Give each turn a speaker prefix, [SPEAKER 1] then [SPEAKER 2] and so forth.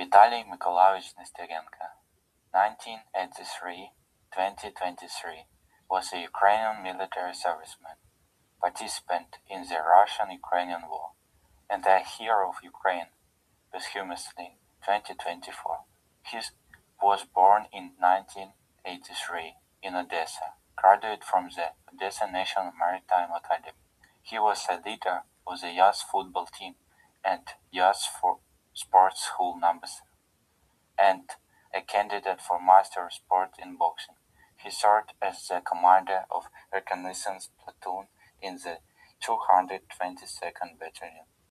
[SPEAKER 1] Vitaly Mykolaievich Nesterenko, 1983-2023, was a Ukrainian military serviceman, participant in the Russian-Ukrainian War, and a hero of Ukraine, posthumously 2024. He was born in 1983 in Odessa, graduated from the Odessa National Maritime Academy. He was a leader of the youth football team and youth sports school numbers, and a candidate for Master of Sport in boxing. He served as the commander of reconnaissance platoon in the 222nd Battalion